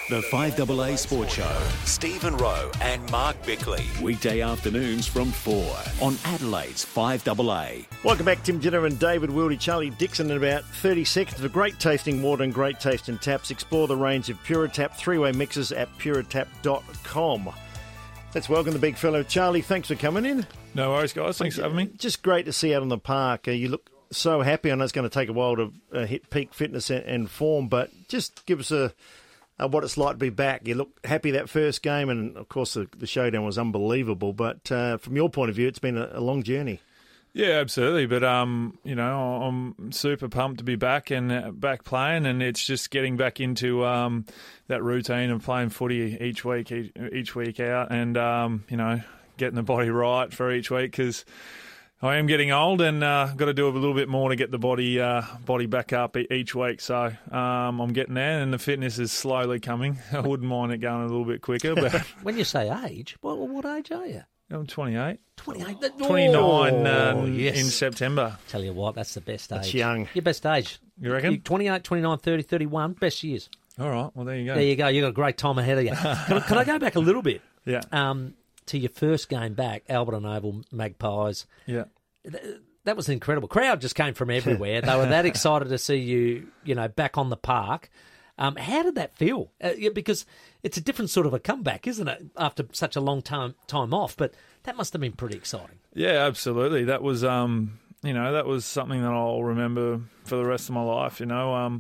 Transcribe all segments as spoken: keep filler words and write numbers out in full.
The five A A Sports Show. Stephen Rowe and Mark Bickley. Weekday afternoons from four on Adelaide's five A A. Welcome back, Tim Jenner and David Wildy. Charlie Dixon in about thirty seconds for great tasting water and great tasting taps. Explore the range of Puratap three-way mixes at puratap dot com. Let's welcome the big fellow. Charlie, thanks for coming in. No worries, guys. Thanks for having me. Just great to see you out on the park. Uh, you look so happy. I know it's going to take a while to uh, hit peak fitness and, and form, but just give us a... Uh, what it's like to be back. You look happy that first game, and of course the, the showdown was unbelievable. But uh, from your point of view, it's been a, a long journey. Yeah, absolutely. But um, you know, I'm super pumped to be back and uh, back playing, and it's just getting back into um, that routine of playing footy each week, each, each week out, and um, you know, getting the body right for each week because I am getting old and uh, got to do a little bit more to get the body uh, body back up each week. So um, I'm getting there, and the fitness is slowly coming. I wouldn't mind it going a little bit quicker. But when you say age, what, what age are you? I'm twenty-eight. twenty-eight? twenty-nine oh, um, yes. in September. Tell you what, that's the best age. That's young. Your best age. You reckon? twenty-eight, twenty-nine, thirty, thirty-one, best years. All right, well, there you go. There you go. You've got a great time ahead of you. Can, I, can I go back a little bit? Yeah. Um, to your first game back, Alberton Oval, Magpies. Yeah. That was an incredible crowd. Just came from everywhere. They were that excited to see you, you know, back on the park. Um, how did that feel? Uh, yeah, because it's a different sort of a comeback, isn't it? After such a long time time off, but that must have been pretty exciting. Yeah, absolutely. That was, um, you know, that was something that I'll remember for the rest of my life. You know, um,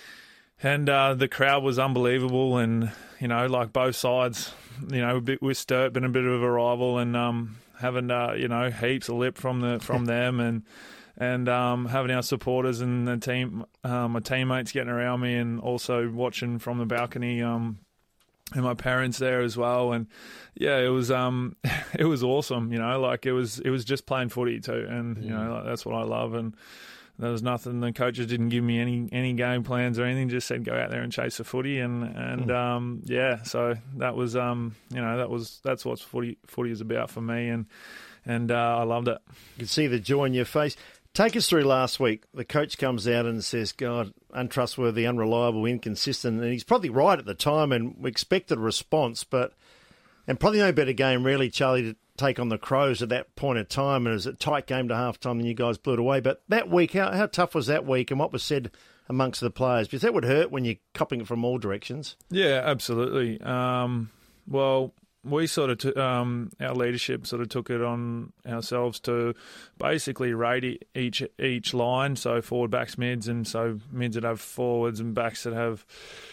and uh, the crowd was unbelievable, and you know, like both sides, you know, a bit with Sturt, been a bit of a rival, and um. having uh, you know heaps of lip from the from them and and um, having our supporters and the team, um, my teammates getting around me, and also watching from the balcony, um, and my parents there as well. And yeah, it was um, it was awesome. You know, like it was it was just playing footy too, and you know like, that's what I love. And there was nothing. The coaches didn't give me any, any game plans or anything. Just said go out there and chase the footy, and and mm. um, yeah. So that was um, you know that was that's what footy footy is about for me, and and uh, I loved it. You can see the joy in your face. Take us through last week. The coach comes out and says, "God, untrustworthy, unreliable, inconsistent," and he's probably right at the time, and we expected a response, but and probably no better game really, Charlie, to take on the Crows at that point of time, and it was a tight game to half time and you guys blew it away. But that week, how, how tough was that week, and what was said amongst the players? Because that would hurt when you're copping it from all directions. Yeah, absolutely. Um, well, we sort of, t- um, our leadership sort of took it on ourselves to basically rate each each line, so forward, backs, mids, and so mids that have forwards and backs that have...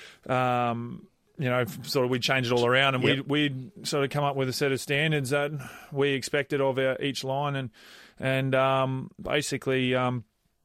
Um, You know, sort of we changed it all around, and yep. we we sort of come up with a set of standards that we expected of our, each line, and and um, basically, um,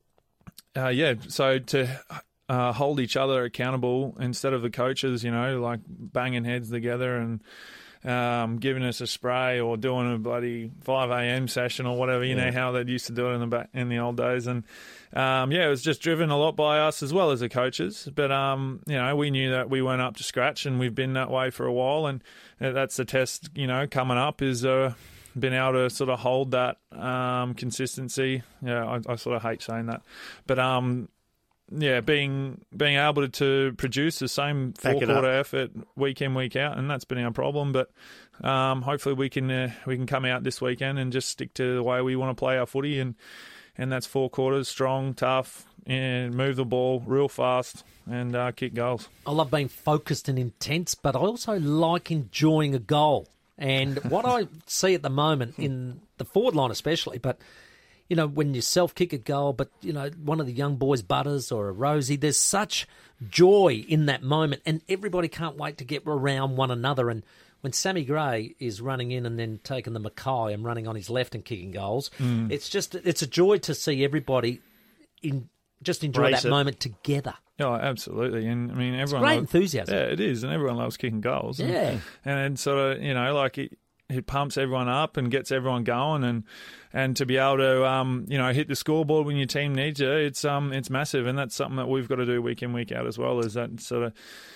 uh, yeah. So to uh, hold each other accountable instead of the coaches, you know, like banging heads together and um, giving us a spray or doing a bloody five a.m. session or whatever. You yeah. know how they used to do it in the back, in the old days, and. Um, yeah, it was just driven a lot by us as well as the coaches. But, um, you know, we knew that we weren't up to scratch, and we've been that way for a while. And that's the test, you know, coming up is uh, being able to sort of hold that um, consistency. Yeah, I, I sort of hate saying that. But, um, yeah, being being able to, to produce the same four-quarter effort week in, week out, and that's been our problem. But um, hopefully we can uh, we can come out this weekend and just stick to the way we want to play our footy, and And that's four quarters, strong, tough, and move the ball real fast and uh, kick goals. I love being focused and intense, but I also like enjoying a goal. And what I see at the moment in the forward line especially, but, you know, when you self-kick a goal, but, you know, one of the young boys, Butters or a Rosie, there's such joy in that moment, and everybody can't wait to get around one another. And when Sammy Gray is running in and then taking the Mackay and running on his left and kicking goals, mm. it's just it's a joy to see everybody in just enjoy Brace that it. moment together. Oh, absolutely. And I mean, everyone. It's great loves, enthusiasm. Yeah, it is, and everyone loves kicking goals. Yeah, and, and sort of you know like it, it pumps everyone up and gets everyone going, and and to be able to um you know hit the scoreboard when your team needs you, it's um it's massive, and that's something that we've got to do week in, week out as well. Is that sort of.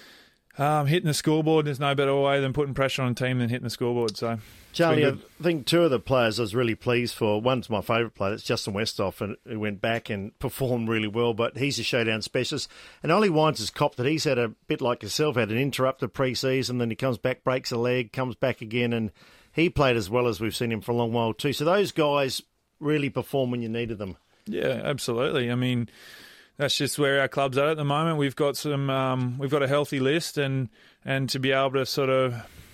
Um, hitting the scoreboard, there's no better way than putting pressure on a team than hitting the scoreboard. So, Charlie, I good. think two of the players I was really pleased for. One's my favourite player, that's Justin Westhoff, and who went back and performed really well, but he's a showdown specialist. And Ollie Wines has copped that he's had a bit like yourself, had an interrupted pre-season, then he comes back, breaks a leg, comes back again, and he played as well as we've seen him for a long while too. So those guys really perform when you needed them. Yeah, absolutely. I mean, that's just where our club's at at the moment. We've got some, um, we've got a healthy list, and and to be able to sort of,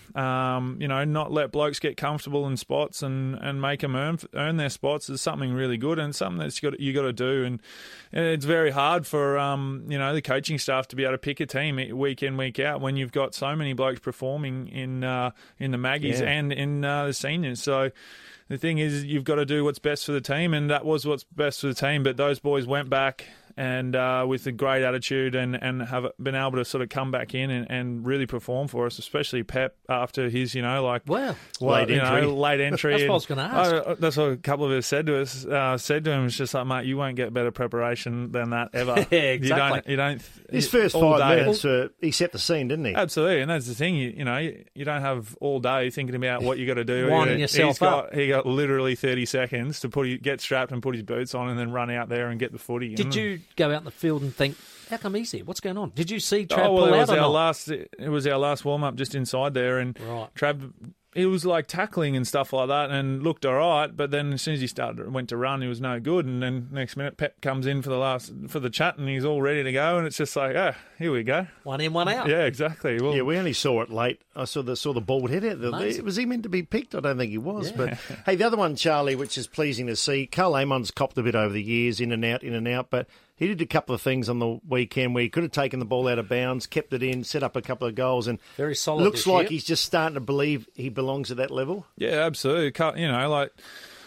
um, you know, not let blokes get comfortable in spots and, and make them earn earn their spots is something really good, and something that's got you got to do. And, and it's very hard for um, you know, the coaching staff to be able to pick a team week in, week out when you've got so many blokes performing in uh, in the Maggies Yeah. and in uh, the seniors. So. The thing is, you've got to do what's best for the team, and that was what's best for the team. But those boys went back and uh, with a great attitude and, and have been able to sort of come back in and, and really perform for us, especially Pep after his, you know, like Wow. well, Late you entry. know, late entry. That's what and- I was gonna ask. I- that's what a couple of us said to us. Uh, said to him, it's just like, mate, you won't get better preparation than that ever. Yeah, You exactly. don't. You don't. His first all five day. minutes, uh, he set the scene, didn't he? Absolutely, and that's the thing. You, you know, you, you don't have all day thinking about what you got to do. Winding He- yourself he's got, up. He got literally thirty seconds to put get strapped and put his boots on, and then run out there and get the footy. Did And- you go out in the field and think, how come he's here? What's going on? Did you see Trav Oh well, pull it out was or our not? last. It was our last warm up just inside there, and Right. Trav. He was like tackling and stuff like that, and looked all right. But then as soon as he started, went to run, he was no good. And then next minute, Pep comes in for the last for the chat, and he's all ready to go. And it's just like, oh, here we go. One in, one out. Yeah, exactly. Well, Yeah, we only saw it late. I saw the saw the bald head out. Amazing. Was he meant to be picked? I don't think he was. Yeah. But hey, the other one, Charlie, which is pleasing to see. Carl Amon's copped a bit over the years, in and out, in and out. But he did a couple of things on the weekend where he could have taken the ball out of bounds, kept it in, set up a couple of goals, and Very solid looks this like year. he's just starting to believe he belongs at that level. Yeah, absolutely. Cut- You know, like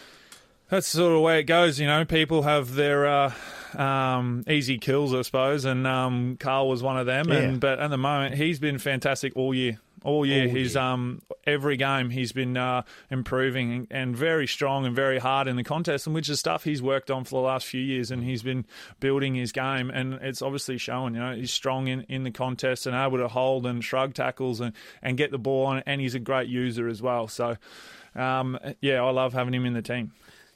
that's sort of the way it goes. You know, people have their uh, um, easy kills, I suppose, and um, Carl was one of them. Yeah. And but at the moment, he's been fantastic all year. All year, All he's year. um every game he's been uh, improving and, and very strong and very hard in the contest, and which is stuff he's worked on for the last few years, and he's been building his game, and it's obviously showing. You know, he's strong in, in the contest and able to hold and shrug tackles and, and get the ball on, and he's a great user as well. So, um, yeah, I love having him in the team.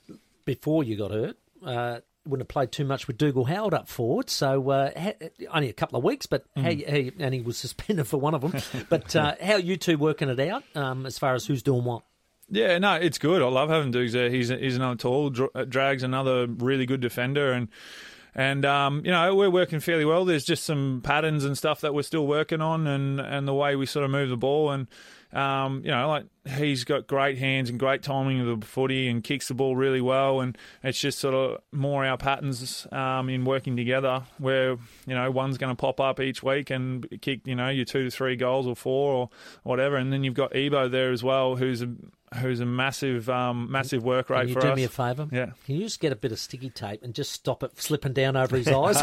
Before you got hurt, uh, wouldn't have played too much with Dougal Howard up forward, so uh, ha- only a couple of weeks, but how, Mm. how, you- and he was suspended for one of them. But uh, how are you two working it out um, as far as who's doing what? Yeah, no, it's good. I love having Dukes there. He's he's another tall, dra- drags another really good defender, and and um, you know, we're working fairly well. There's just some patterns and stuff that we're still working on, and, and the way we sort of move the ball, and um, you know, like he's got great hands and great timing of the footy, and kicks the ball really well, and it's just sort of more our patterns um, in working together, where you know one's going to pop up each week and kick you know your two to three goals or four or whatever, and then you've got Ebo there as well, who's a who's a massive um, massive work rate Can you for do us. me a favour? Yeah. Can you just get a bit of sticky tape and just stop it slipping down over his eyes?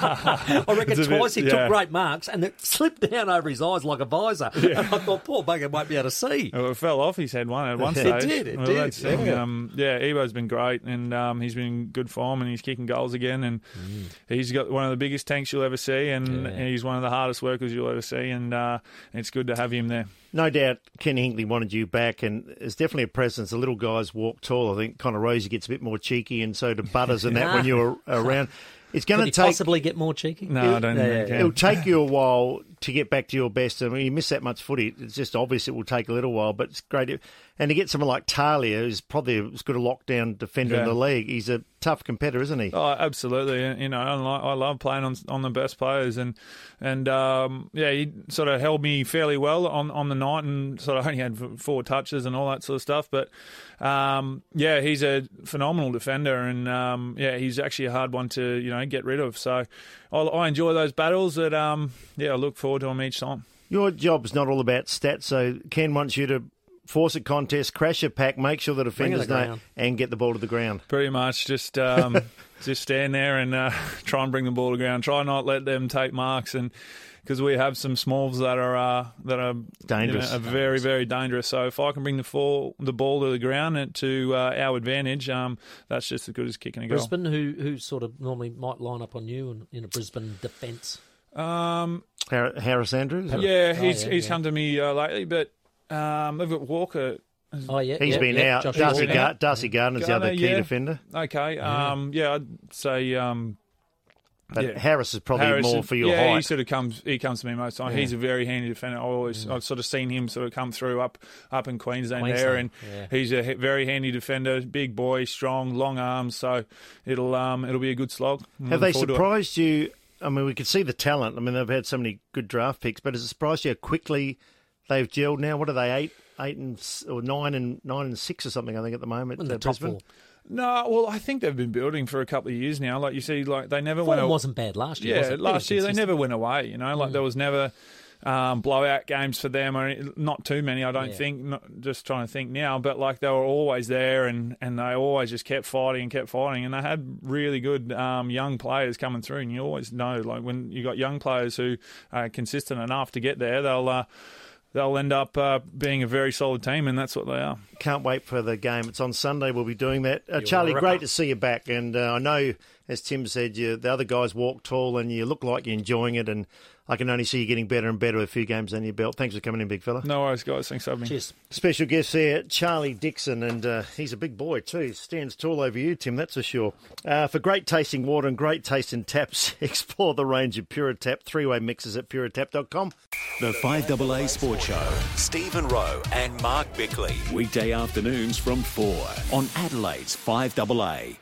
I reckon It's a bit- twice he yeah. took great marks and it slipped down over his eyes like a visor. And I thought, poor bugger won't be able to see. Well, it fell off his head one at one It stage. did, it well, did, That's, yeah. Um, yeah, Ebo's been great, and um, he's been in good form, and he's kicking goals again, and he's got one of the biggest tanks you'll ever see, and Yeah. he's one of the hardest workers you'll ever see, and uh, it's good to have him there. No doubt Ken Hinkley wanted you back, and there's definitely a presence. The little guys walk tall. I think Connor Rosie gets a bit more cheeky, and so do Butters and that when you're around. It's going Could to he take... possibly get more cheeky? No, I don't Yeah, think yeah, he can. It'll take you a while to get back to your best. I mean, you miss that much footy. It's just obvious it will take a little while, but it's great. And to get someone like Talia, who's probably as good a lockdown defender in Yeah. the league, he's a tough competitor, isn't he? Oh, absolutely. You know, I like- I love playing on on the best players, and and um, yeah, he sort of held me fairly well on, on the night, and sort of only had four touches and all that sort of stuff. But um, yeah, he's a phenomenal defender, and um, yeah, he's actually a hard one to you know get rid of. So I, I enjoy those battles. That um, yeah, I look forward to them each time. Your job's not all about stats, so Ken wants you to force a contest, crash a pack, make sure the Bring it defenders to know, ground. and get the ball to the ground. Pretty much, just um, just stand there and uh, try and bring the ball to ground. Try not let them take marks, and because we have some smalls that are uh, that are Dangerous. you know, are very very dangerous. So if I can bring the fall, the ball to the ground and to uh, our advantage, um, that's just as good as kicking a goal. Brisbane, who who sort of normally might line up on you in, in a Brisbane defence? Um, Har- Harris Andrews? yeah, he's yeah, he's yeah. come to me uh, lately, but um, they've got Walker. Oh, yeah. He's yeah, been yeah, out. Josh Darcy, Walker. Gar- Darcy Gardner's the Gardner, other key yeah. defender. Okay, um, yeah, I'd say um, But yeah. Harris is probably Harris, more for your yeah, he height. sort of comes. He comes to me most of the time. Yeah. He's a very handy defender. I always, I've sort of seen him sort of come through up, up in Queensland, there, and Queensland, he's a he- very handy defender. Big boy, strong, long arms. So it'll, um, it'll be a good slog. I'm Have looking they forward to it. surprised you? I mean, we could see the talent. I mean, they've had so many good draft picks, but has it surprised you how quickly they've gelled now? What are they, eight, eight and s- or nine and nine and six or something? I think at the moment. In the uh, top Brisbane. four. No, well, I think they've been building for a couple of years now. Like you see, like they never Form went. wasn't bad last year, was Yeah, it? last Pretty year they consistent. never went away. You know, like there was never um, blowout games for them, or not too many. I don't Yeah. think. Not, just trying to think now, but like they were always there, and, and they always just kept fighting and kept fighting, and they had really good um, young players coming through. And you always know, like when you got young players who are consistent enough to get there, they'll. Uh, They'll end up uh, being a very solid team, and that's what they are. Can't wait for the game. It's on Sunday. We'll be doing that. Uh, Charlie, ripper. great to see you back. And uh, I know, as Tim said, you, the other guys walk tall and you look like you're enjoying it. And I can only see you getting better and better with a few games under your belt. Thanks for coming in, big fella. No worries, guys. Thanks for having me. Cheers. Special guest there, Charlie Dixon, and uh, he's a big boy too. He stands tall over you, Tim, that's for sure. Uh, for great tasting water and great tasting taps, explore the range of Puratap three-way mixes at puratap dot com. The five A A Sports Show. Stephen Rowe and Mark Bickley. Weekday afternoons from four on Adelaide's five A A.